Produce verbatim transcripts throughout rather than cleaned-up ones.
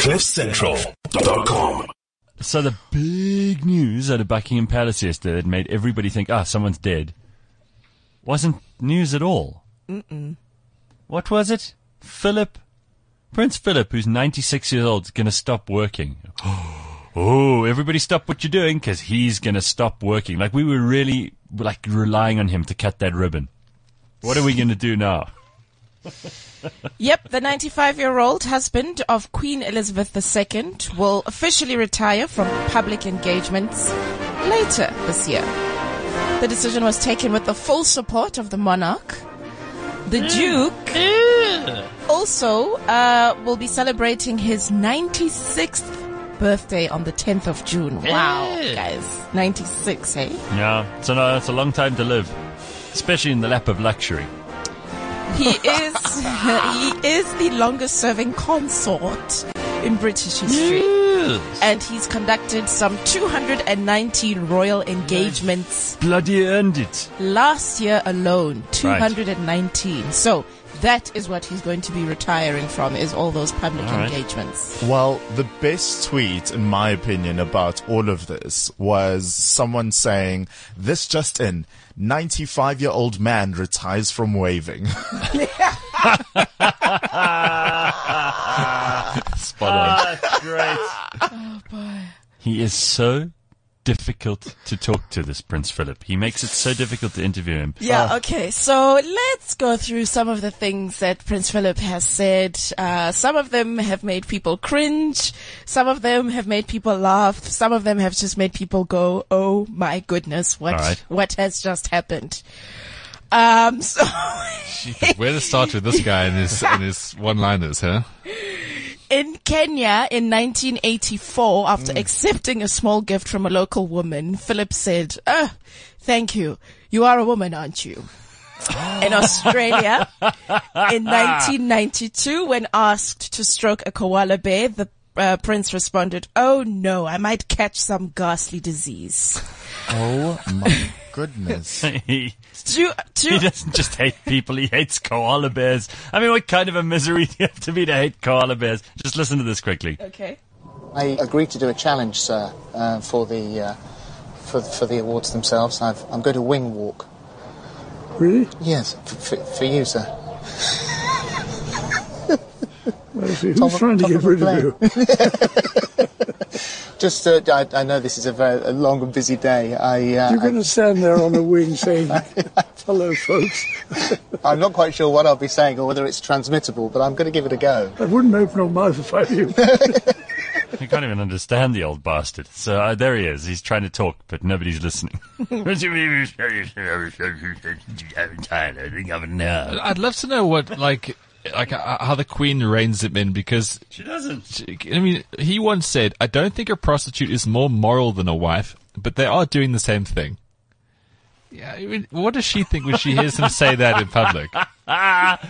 cliff central dot com. So the big news out of Buckingham Palace yesterday that made everybody think, ah, someone's dead, wasn't news at all. Mm-mm. What was it? Philip, Prince Philip, who's ninety-six years old, is going to stop working. Oh, everybody stop what you're doing because he's going to stop working. Like we were really like relying on him to cut that ribbon. What are we going to do now? Yep, the ninety-five-year-old husband of Queen Elizabeth the Second will officially retire from public engagements later this year. The decision was taken with the full support of the monarch. The Duke also uh, will be celebrating his ninety-sixth birthday on the tenth of June. Wow, guys. ninety-six, hey? Yeah, so no, it's a long time to live, especially in the lap of luxury. He is he is the longest serving consort in British history. Yes. And he's conducted some two hundred nineteen royal engagements. Bloody earned it. Last year alone, two hundred nineteen. Right. So that is what he's going to be retiring from, is all those public all right. engagements. Well, the best tweet, in my opinion, about all of this was someone saying, this just in, ninety-five-year-old man retires from waving. Spot on. Ah, that's great. Oh, boy. He is so difficult to talk to, this Prince Philip. He makes it so difficult to interview him. Yeah, okay. So let's go through some of the things that Prince Philip has said. Uh, some of them have made people cringe. Some of them have made people laugh. Some of them have just made people go, oh my goodness, what, right. what has just happened? Um, so. Where to start with this guy and his, and his one-liners, huh? In Kenya in nineteen eighty-four, after mm. accepting a small gift from a local woman, Philip said, oh, thank you. You are a woman, aren't you? In Australia, in nineteen ninety-two, when asked to stroke a koala bear, the uh, prince responded, oh no, I might catch some ghastly disease. Oh my goodness. he, to, to, he doesn't just hate people, he hates koala bears. I mean, what kind of a misery do you have to be to hate koala bears? Just listen to this quickly. Okay. I agreed to do a challenge, sir, uh, for the uh, for for the awards themselves. I've, I'm going to wing walk. Really? Yes, for, for, for you, sir. Well, see, who's trying to get rid of you? Just, uh, I, I know this is a very a long and busy day. I, uh, You're going I, to stand there on a wing saying, hello, folks. I'm not quite sure what I'll be saying or whether it's transmittable, but I'm going to give it a go. I wouldn't open my mouth if I were you. You can't even understand the old bastard. So uh, there he is. He's trying to talk, but nobody's listening. I'd love to know what, like, like uh, how the Queen reins him in, because she doesn't. She, I mean, he once said, "I don't think a prostitute is more moral than a wife, but they are doing the same thing." Yeah, I mean, what does she think when she hears him say that in public? Ah,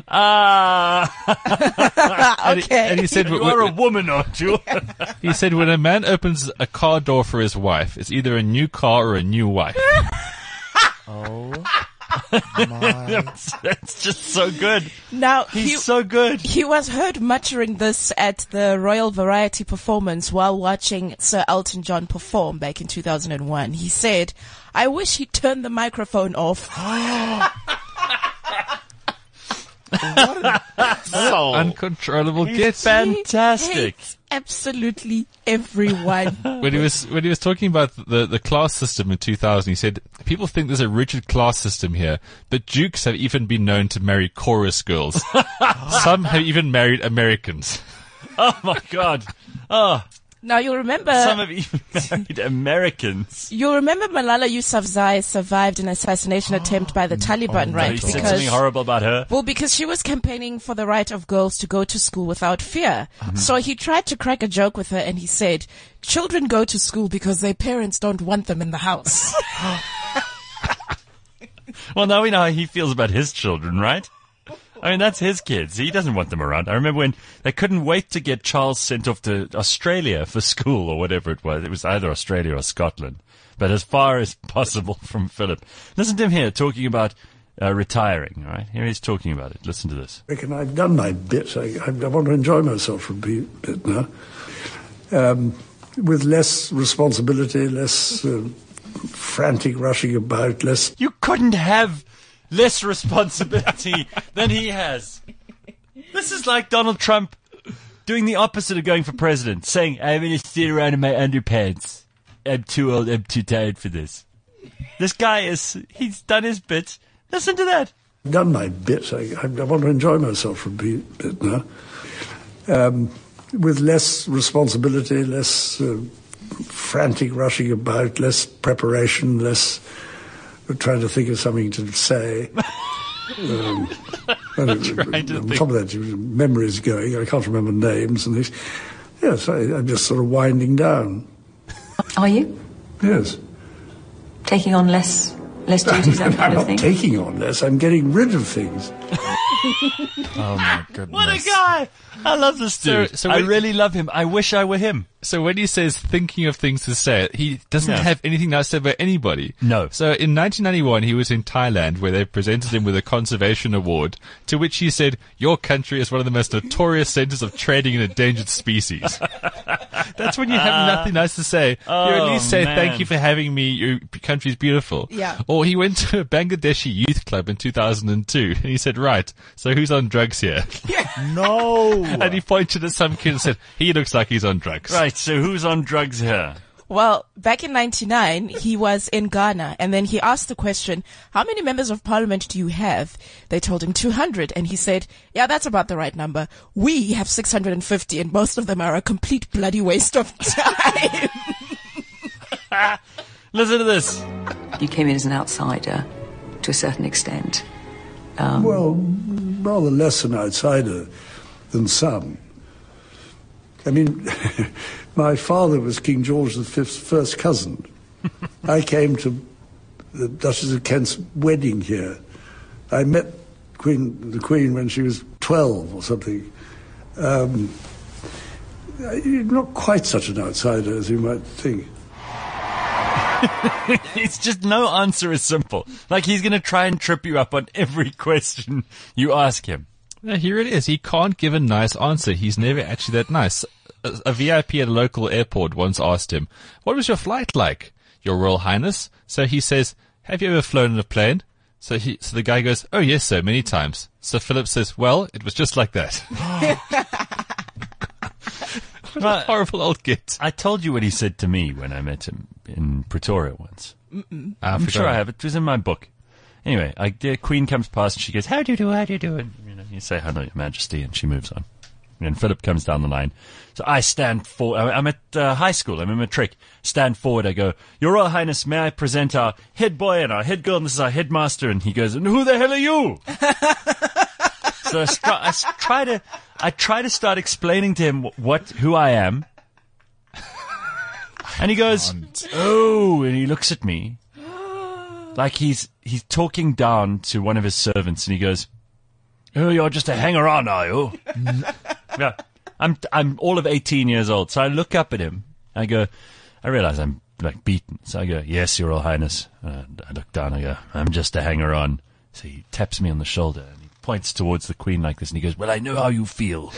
and okay. He, and he said, "You are a woman, aren't you?" He said, "When a man opens a car door for his wife, it's either a new car or a new wife." Oh my. That's, that's just so good. Now, He's he, so good. He was heard muttering this at the Royal Variety performance while watching Sir Elton John perform back in two thousand one. He said, I wish he'd turn the microphone off. What a soul. Uncontrollable He's git. fantastic. He hates absolutely everyone. When he was when he was talking about the the class system in two thousand, he said, "People think there's a rigid class system here, but dukes have even been known to marry chorus girls. Some have even married Americans." Oh my God! Oh, Now you remember some have even married Americans. You remember Malala Yousafzai survived an assassination attempt by the Taliban, Oh, right? he said something horrible about her. Well, because she was campaigning for the right of girls to go to school without fear. Mm-hmm. So he tried to crack a joke with her and he said, children go to school because their parents don't want them in the house. Well, now we know how he feels about his children, right? I mean, that's his kids. He doesn't want them around. I remember when they couldn't wait to get Charles sent off to Australia for school or whatever it was. It was either Australia or Scotland. But as far as possible from Philip. Listen to him here talking about uh, retiring. All right, here he's talking about it. Listen to this. I reckon I've done my bit. I, I, I want to enjoy myself for a bit, bit now. Um, with less responsibility, less uh, frantic rushing about, less... You couldn't have less responsibility than he has. This is like Donald Trump doing the opposite of going for president, saying, I'm going to sit around in my underpants. I'm too old, I'm too tired for this. This guy is, he's done his bit. Listen to that. I've done my bit. I, I, I want to enjoy myself for a bit, bit now. Um, with less responsibility, less uh, frantic rushing about, less preparation, less trying to think of something to say. Um, and trying to on think. top of that, memories going. I can't remember names and things. Yes, I, I'm just sort of winding down. Are you? Yes. Taking on less less duties, that I'm kind of not thing? taking on less. I'm getting rid of things. Oh my goodness. What a guy! I love this dude. So- so I when- really love him. I wish I were him. So when he says thinking of things to say, he doesn't Yeah. have anything nice to say about anybody. No. So in nineteen ninety-one, he was in Thailand where they presented him with a conservation award, to which he said, your country is one of the most notorious centers of trading in endangered species. That's when you have nothing nice to say. you at Oh, least say, man. thank you for having me, your country's beautiful. Yeah. Or he went to a Bangladeshi youth club in two thousand two, and he said, right, so who's on drugs here? No. And he pointed at some kid and said, he looks like he's on drugs. Right, so who's on drugs here? Well, back in ninety-nine, he was in Ghana, and then he asked the question, how many members of parliament do you have? They told him two hundred, and he said, yeah, that's about the right number. We have six hundred fifty, and most of them are a complete bloody waste of time. Listen to this. You came in as an outsider to a certain extent. Well, rather less an outsider than some. I mean, my father was King George the Fifth's first cousin. I came to the Duchess of Kent's wedding here. I met Queen, the Queen when she was twelve or something. Um, you're not quite such an outsider as you might think. It's just no answer is simple. Like he's going to try and trip you up on every question you ask him. No, here it is. He can't give a nice answer. He's never actually that nice. A, a V I P at a local airport once asked him, what was your flight like? Your Royal Highness? So he says, have you ever flown in a plane? So he, so the guy goes, oh yes, sir, many times. So Philip says, well, it was just like that. What a horrible old git. I told you what he said to me when I met him in Pretoria once. I'm sure I have. It was in my book. Anyway, I, the Queen comes past and she goes, how do you do, how do you do? And you, know, you say, hello, Your Majesty, and she moves on. And then Philip comes down the line. So I stand for, I'm at uh, high school, I'm in matric. Stand forward, I go, Your Royal Highness, may I present our head boy and our head girl, and this is our headmaster. And he goes, and who the hell are you? So I, st- I s- try to, I try to start explaining to him what, who I am. And he goes, oh, and he looks at me like he's, he's talking down to one of his servants, and he goes, oh, you're just a hanger-on, are you? Yeah. I'm, I'm all of eighteen years old. So I look up at him. I go, I realize I'm like beaten. So I go, yes, Your Royal Highness. Uh, I look down, I go, I'm just a hanger-on. So he taps me on the shoulder and he points towards the Queen like this, and he goes, well, I know how you feel.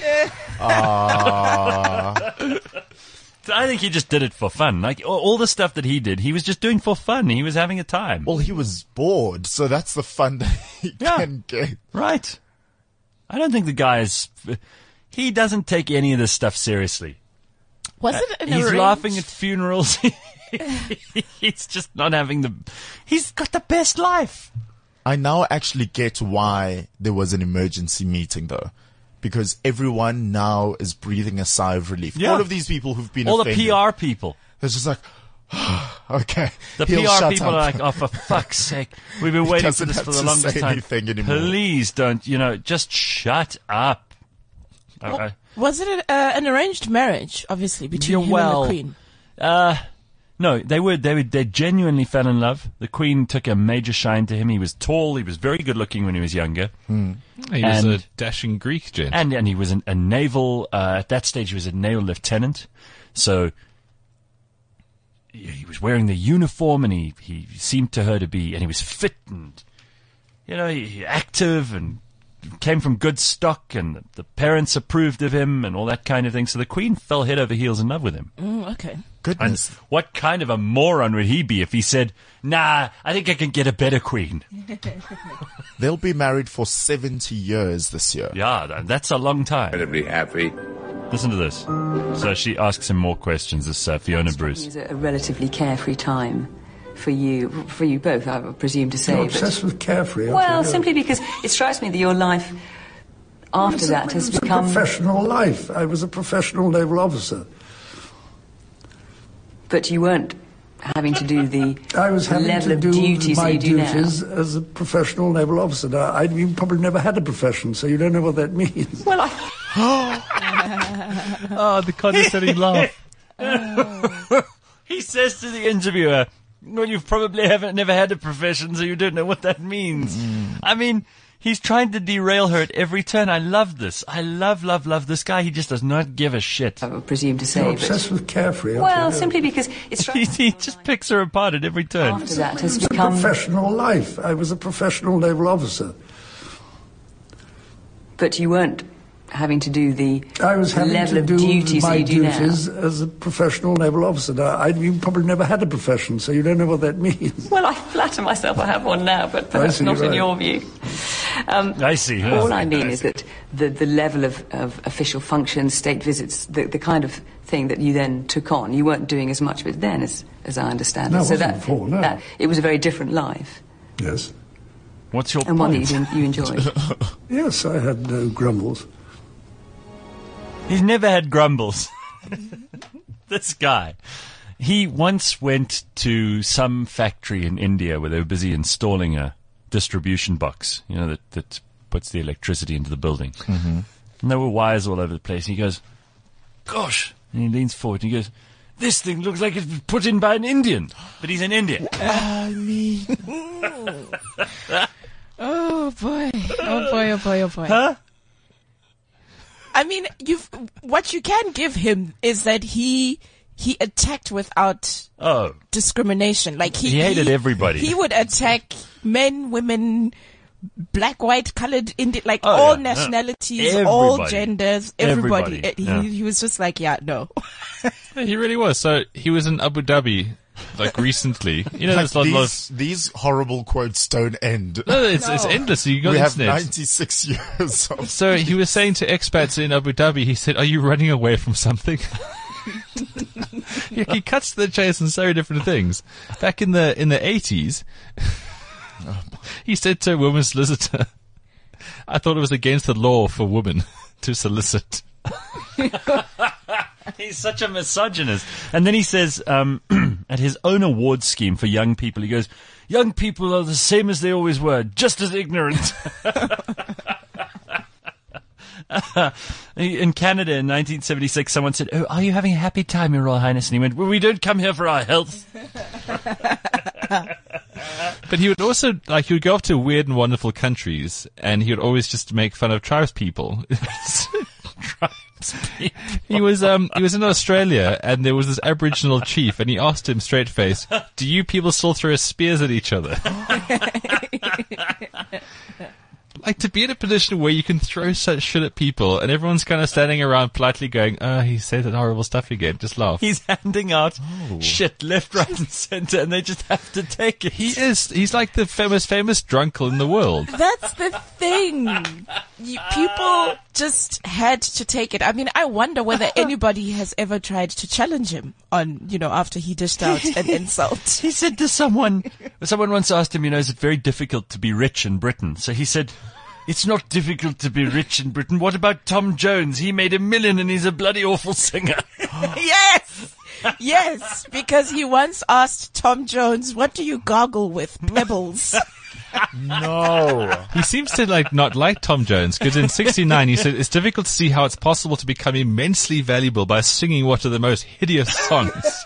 So I think he just did it for fun. Like all, all the stuff that he did, he was just doing for fun. He was having a time. Well, he was bored, so that's the fun that he Yeah. can get. Right. I don't think the guy is... He doesn't take any of this stuff seriously. Was it an He's arranged- laughing at funerals. He's just not having the... He's got the best life. I now actually get why there was an emergency meeting, though. Because everyone now is breathing a sigh of relief. Yeah. All of these people who've been All the offended, P R people. they're just like, okay. The he'll P R shut people up. are like, oh, for fuck's sake. We've been He waiting for doesn't this have for the to longest say time. anything anymore. Please don't, you know, just shut up. I- I- Was it a, uh, an arranged marriage, obviously, between Yeah, him well, and the Queen? Uh, no, they were, they were, they genuinely fell in love. The Queen took a major shine to him. He was tall. He was very good looking when he was younger. He was And- a dashing Greek gent. And, and he was an, a naval, uh, at that stage he was a naval lieutenant. So, he he was wearing the uniform and he, he seemed to her to be, and he was fit and you know, he, he active and came from good stock, and the, the parents approved of him and all that kind of thing. So the Queen fell head over heels in love with him. Mm, okay. Goodness. And what kind of a moron would he be if he said, nah, I think I can get a better queen? They'll be married for seventy years this year. Yeah, th- that's a long time. Incredibly happy. Listen to this. So she asks him more questions, this uh, Fiona Bruce. It was a relatively carefree time for you, for you both, I presume to say. You're but- obsessed with carefree. aren't Well, you? simply because it strikes me that your life after It's a- that has it's become... a professional life. I was a professional naval officer. But you weren't having to do the I was having level to of do duties my that you do duties now. as a professional naval officer. Now, I you probably never had a profession, so you don't know what that means. Well, I... Oh, the condescending laugh. He says to the interviewer, well, you've probably haven't never had a profession, so you don't know what that means. I mean, he's trying to derail her at every turn. I love this. I love, love, love this guy. He just does not give a shit. I would presume to say, You're but... obsessed with carefree. aren't Well, you? simply because it He, strikes he just picks her apart at every turn. after that has It's a become... professional life. I was a professional naval officer. But you weren't having to do the I was having level to of do duties my that you do duties now. as a professional naval officer. Now, I you probably never had a profession, so you don't know what that means. Well, I flatter myself I have one now, but perhaps see, not in right. your view. Um, I see. huh? All I mean is that the, the level of, of official functions, state visits, the, the kind of thing that you then took on, you weren't doing as much of it then, as, as I understand No, it. I So wasn't that, before, no. that it was a very different life, Yes. What's your and one point? that you, you enjoyed. Yes, I had no grumbles. He's never had grumbles. This guy. He once went to some factory in India where they were busy installing a distribution box, you know, that, that puts the electricity into the building. Mm-hmm. And there were wires all over the place. And he goes, gosh. And he leans forward and he goes, this thing looks like it's been put in by an Indian. But he's in India. Oh boy! Oh boy! Oh boy! Oh boy! Huh? I mean, you've what you can give him is that he he attacked without Oh. discrimination. Like he, He hated everybody. He would attack men, women, black, white, colored, Indi- like Oh, all yeah, nationalities, yeah. all Everybody. genders, everybody. Everybody, Uh, He, yeah. he was just like, yeah, no. He really was. So he was in Abu Dhabi, like recently. You know, Like there's a lot, lot these, these horrible quotes don't end. of. No, it's, it's endless. You got We the have internet. ninety-six years of... So he was saying to expats in Abu Dhabi, he said, are you running away from something? he, he cuts to the chase on so many different things. Back in the in the eighties, he said to a woman's solicitor, I thought it was against the law for women to solicit. He's such a misogynist. And then he says, um, at his own award scheme for young people, he goes, young people are the same as they always were, just as ignorant. In Canada in nineteen seventy-six, someone said, oh, are you having a happy time, Your Royal Highness? And he went, well, we don't come here for our health. But he would also, like, he would go off to weird and wonderful countries, and he would always just make fun of tribes people. Tribes people. He was um he was in Australia, and there was this Aboriginal chief, and he asked him straight face, "Do you people still throw spears at each other?" Like, to be in a position where you can throw such shit at people, and everyone's kind of standing around politely going, "Oh, he said that horrible stuff again." Just laugh. He's handing out shit left, right, and center, and they just have to take it. He is. He's like the famous, famous drunkle in the world. That's the thing. You, people just had to take it. I mean, I wonder whether anybody has ever tried to challenge him on, you know, after he dished out an insult. He said to someone, someone once asked him, you know, is it very difficult to be rich in Britain? So he said, it's not difficult to be rich in Britain. What about Tom Jones? He made a million and he's a bloody awful singer. Yes! Yes, because he once asked Tom Jones, what do you gargle with? Pebbles. No. He seems to like not like Tom Jones, because in sixty-nine he said it's difficult to see how it's possible to become immensely valuable by singing what are the most hideous songs.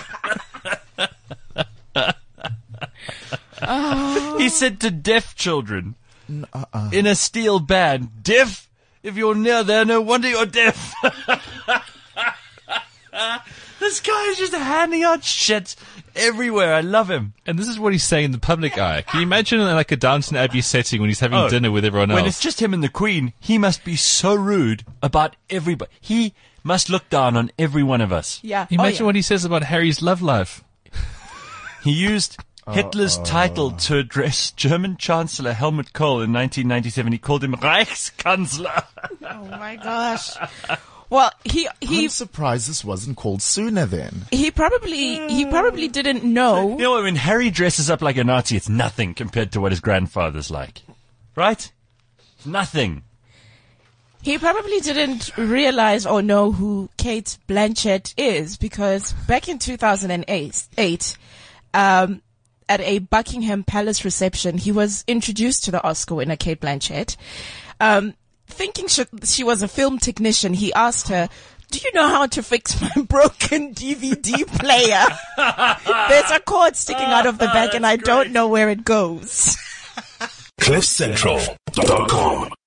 He said to deaf children in a steel band, deaf, if you're near there, no wonder you're deaf. This guy is just handing out shit everywhere. I love him. And this is what he's saying in the public eye. Can you imagine in like a Downton Abbey setting when he's having Oh, dinner with everyone else? When it's just him and the Queen, he must be so rude about everybody. He must look down on every one of us. Yeah. Imagine oh, yeah. what he says about Harry's love life. He used Hitler's title to address German Chancellor Helmut Kohl in nineteen ninety-seven. He called him Reichskanzler. Oh my gosh. Well, he he I'm surprised this wasn't called sooner then. he probably he probably didn't know. You know, when Harry dresses up like a Nazi, it's nothing compared to what his grandfather's like. Right? It's nothing. He probably didn't realize or know who Kate Blanchett is, because back in two thousand eight, um, at a Buckingham Palace reception, he was introduced to the Oscar winner, Kate Blanchett. Um, thinking she, she was a film technician, he asked her, "Do you know how to fix my broken D V D player? There's a cord sticking out of the back and I don't know where it goes." cliff central dot com